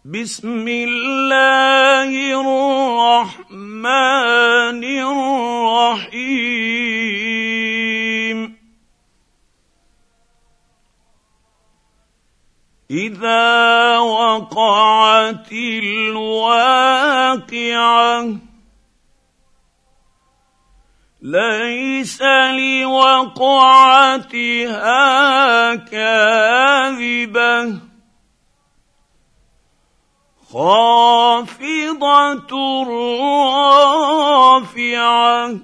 بسم الله الرحمن الرحيم إذا وقعت الواقعة ليس لوقعتها كاذبة خافضة رافعة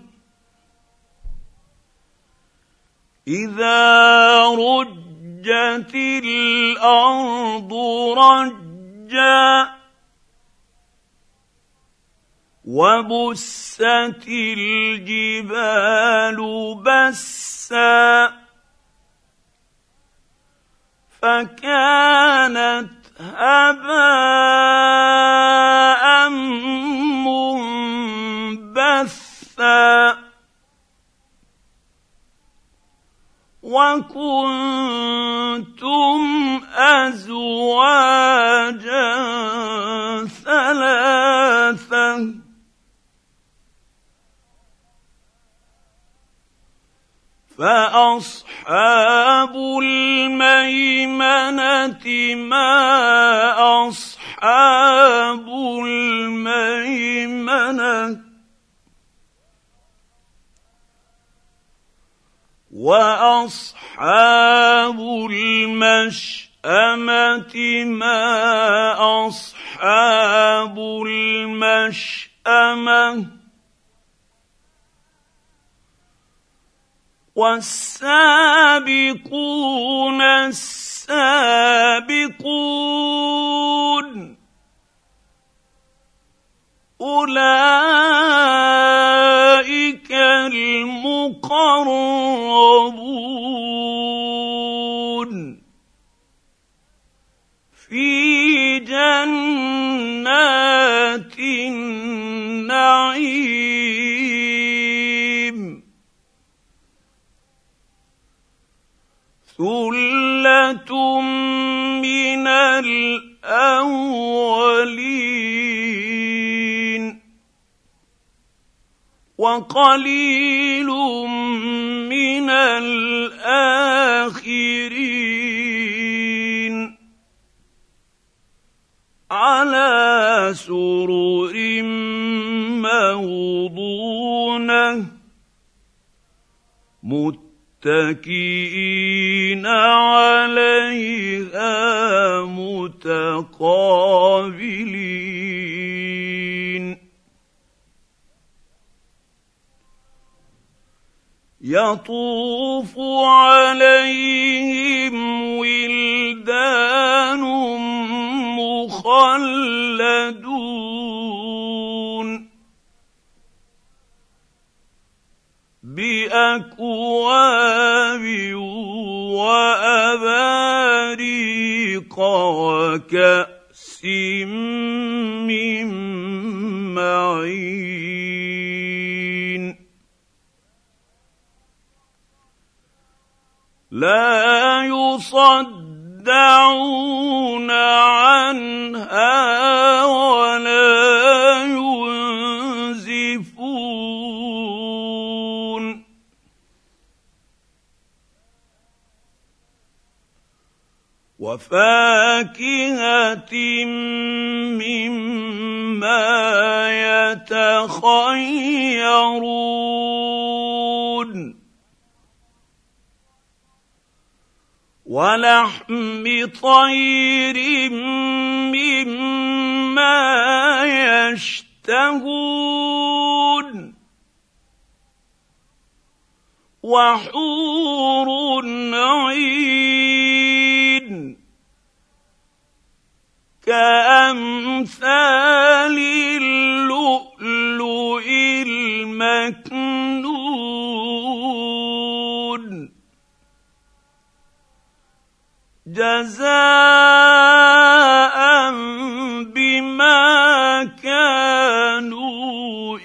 إذا رجت الأرض رجا وبست الجبال بسا فكانت هباء منبثا وكنتم أزواجا ثلاثة فأصحاب الميمنة ما أصحاب الميمنة وأصحاب المشأمة ما أصحاب المشأمة والسابقون السابقون أولئك المقربون في جنات النعيم ثلة من الأولين وقليل من الآخرين على سرر موضونة متكئين عليها متقابلين يطوف عليهم ولدان مخلدون بأكواب وأباريق وكأس من معين لا يصدعون عنها ولا ينزفون وفاكهة مما يتخيرون ولحم طير مما يشتهون وحور عين كأمثال اللؤلؤ المكنون جزاء بما كانوا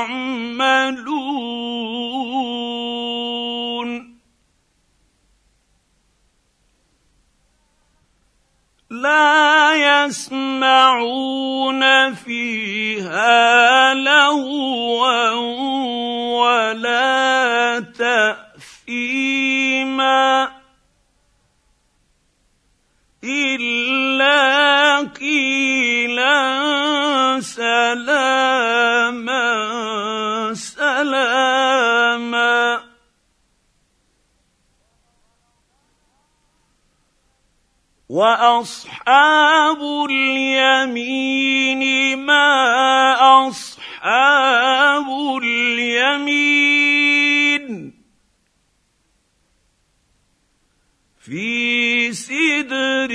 يعملون لا يسمعون فيها لغوا ولا تأثيما إلا قيلا سلاما سلاما. وأصحاب اليمين ما أصحاب اليمين في سدر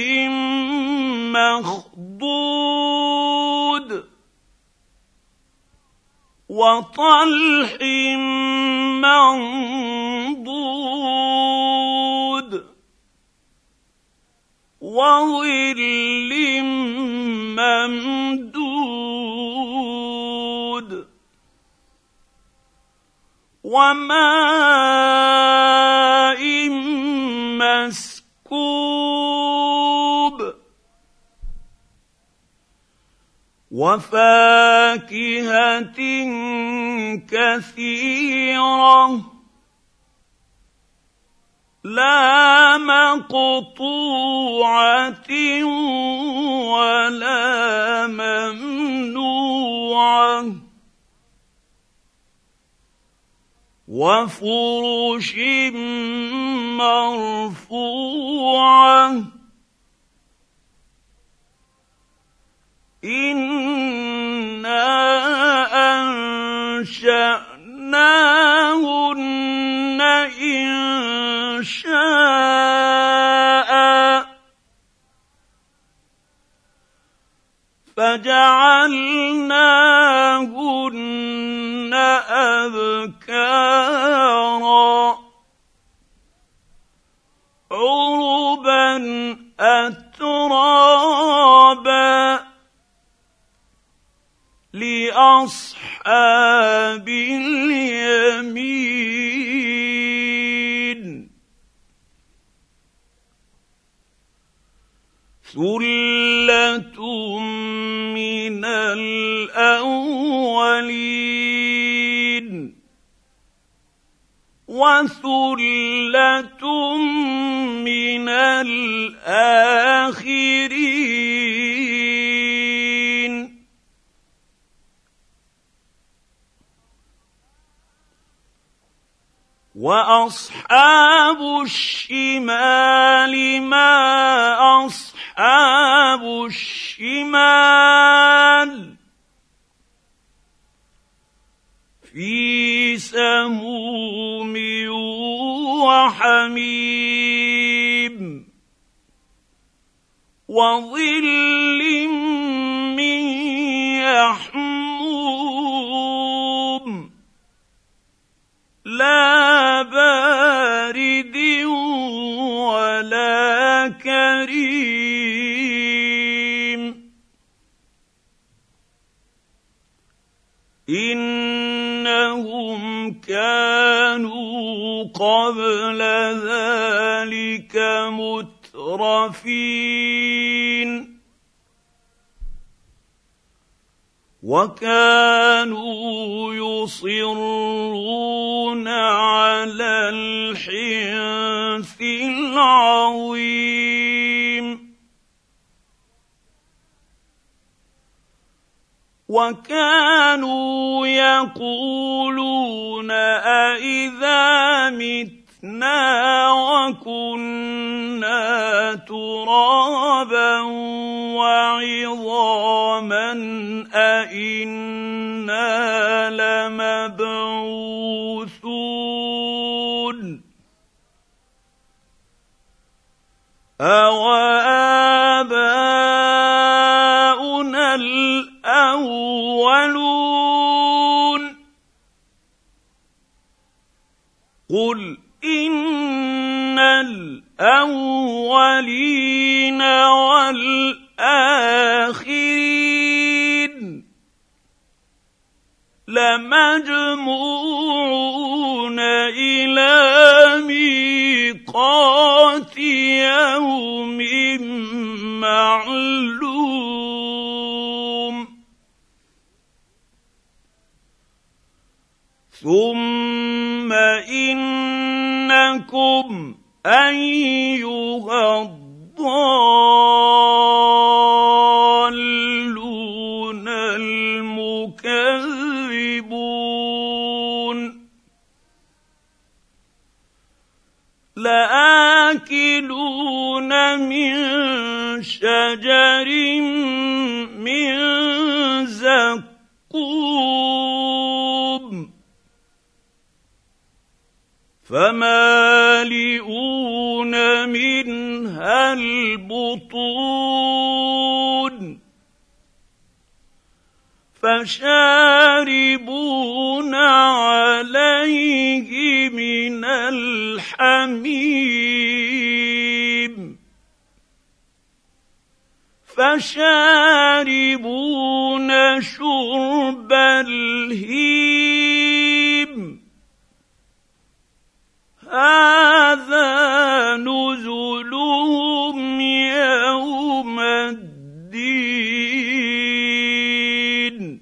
مخضود وطلح منضود وظل ممدود وماء مسكوب وفاكهة كثيرة لا مقطوعة ولا ممنوعة وفرش مرفوعة إنا أنشأناهن إنشاء فجعلناهن أبكارا عربا أترابا لأصحاب اليمين ثلة من الأولين وثلة من الآخرين وأصحاب الشمال ما أصحاب الشمال في سموم وحميم وظل من يحموم لا بارد ولا كريم إنهم كانوا قبل ذلك مترفين وكانوا يصرون على الحنث العظيم وكانوا يقولون أإذا متنا وكنا ترابا وعظاما أإنا لمبعوثون أوآباؤنا الأولون قل إن الأولين والآخرين لمجموعون إلى ميقات يوم معلوم ثم إنكم أيها الضالون المكذبون لآكلون من شجر من زقوم فمالئون منها البطون فشاربون عليه من الحميم فشاربون شرب الهيم هذا نزلهم يوم الدين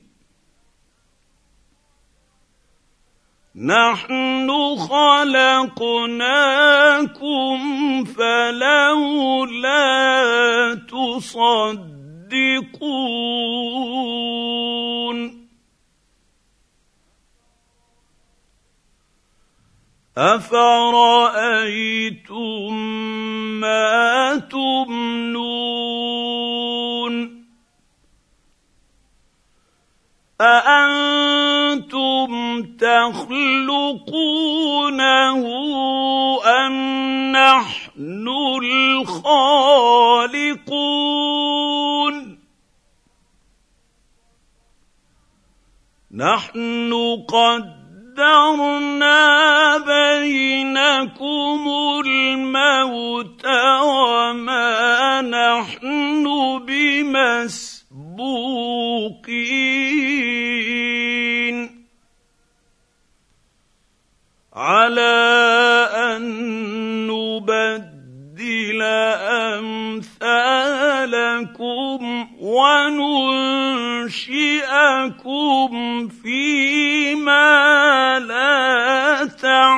نحن خلقناكم فلولا تصدقون أفرأيتم ما تمنون أأنتم تخلقونه أم نحن الخالقون نحن قدرنا بينكم الموت وما نحن بمسبوقين على أن نبدل أمثالكم وننشئكم فيما لا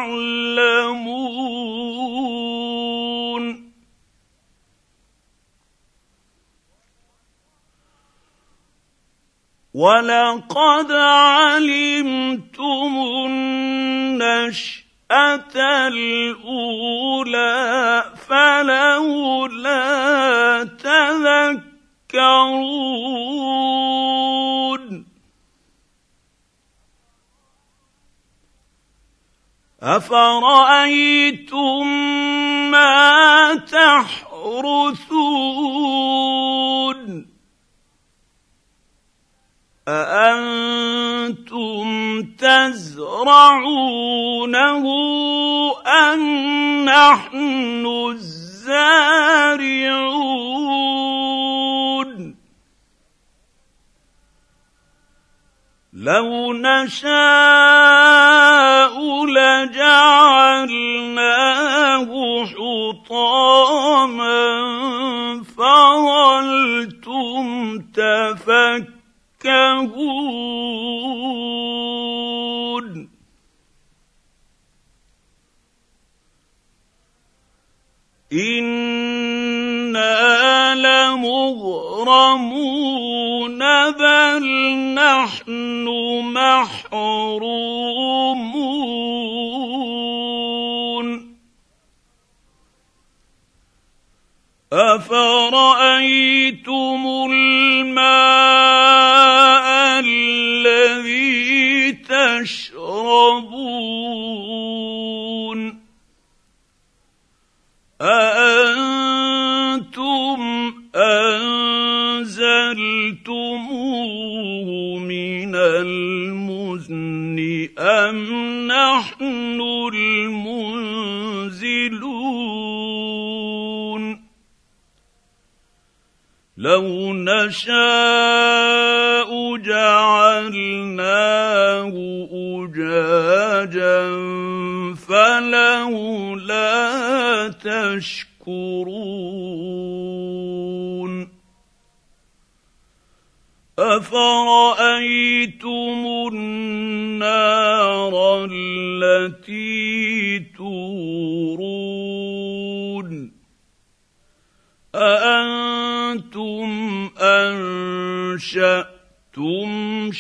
تعلمون ولقد علمتم النشأة الأولى فلولا تذكرون أفرأيتم ما تحرثون أأنتم تزرعونه أم نحن الزارعون لو نشاء لجعلناه حطاما فظلتم تفكهون إنا لمغرمون بل نحن محرومون أفرأيتم الماء الذي تشربون أأنتم أنزلتموه من المزن أم نحن المنزلون لو نشاء جعلناه أجاجا فلولا تشكرون أفرأيتم النار التي تورون أأنتم أنشأتم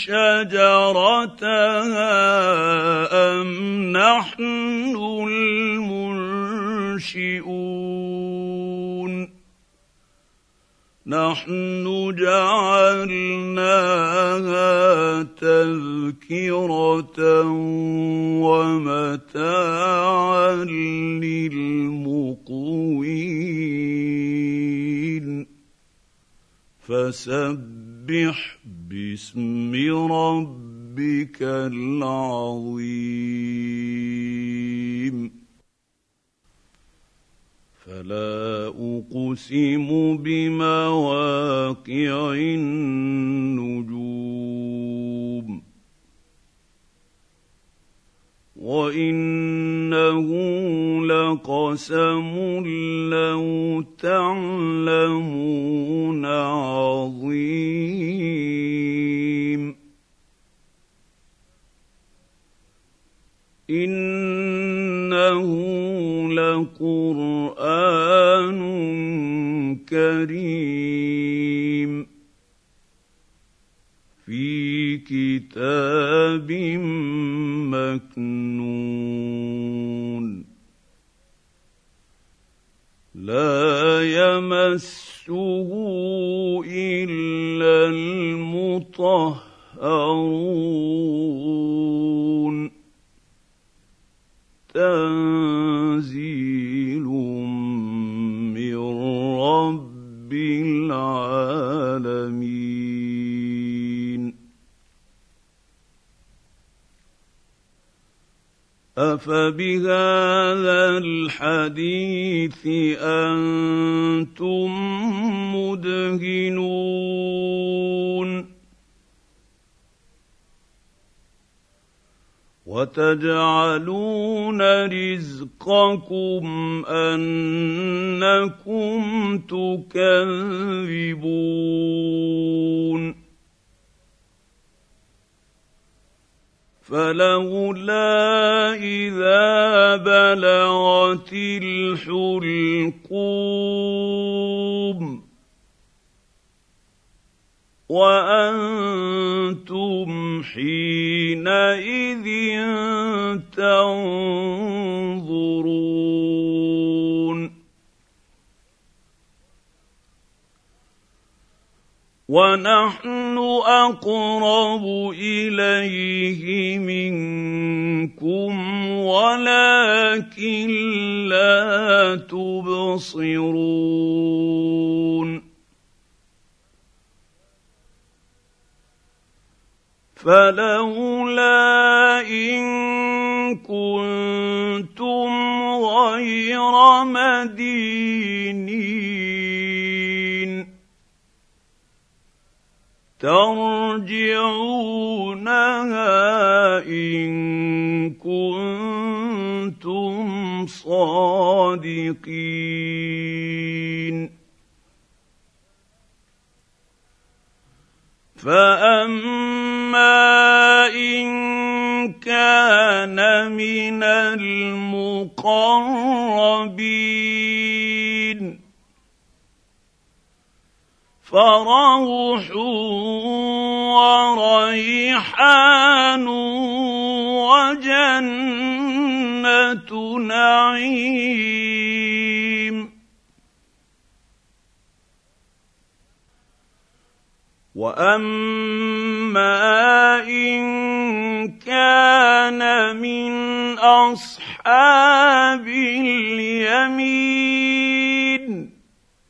شجرتها أم نحن المنشئون نحن جعلناها تذكرة ومتاعا للمقوين فسبح باسم ربك العظيم فلا أقسم بمواقع النجوم وإنه لقسم لو تعلمون عظيم إنه لقرآن كريم في كتاب مكنون لا يمسه إلا المطهرون تنزيل من رب العالمين أفبهذا الحديث أنتم مدهنون وتجعلون رزقكم أنكم تكذبون فلولا إذا بلغت الحلقوم وأنتم حينئذ تنظرون ونحن أقرب إليه منكم ولكن لا تبصرون فلولا إن كنتم غير مدينين ترجعونها إن كنتم صادقين فأما إن كان من المقربين فروح وريحان وجنة نعيم وأما إن كان من أصحاب اليمين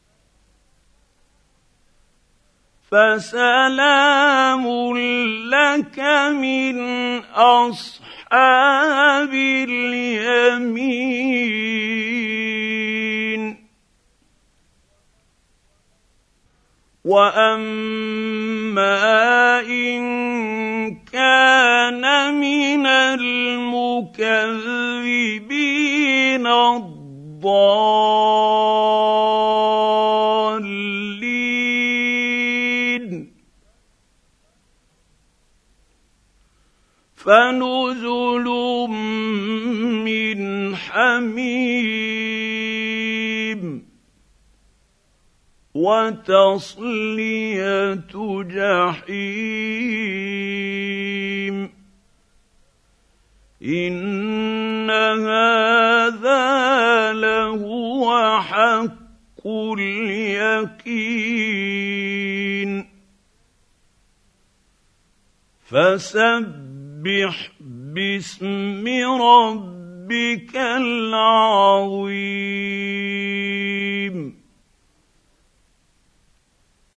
فسلام لك من أصحاب اليمين وأما إن كان من المكذبين الضالين فنزل من حميم وتصليه جحيم إن هذا لهو حق اليقين فسبح باسم ربك العظيم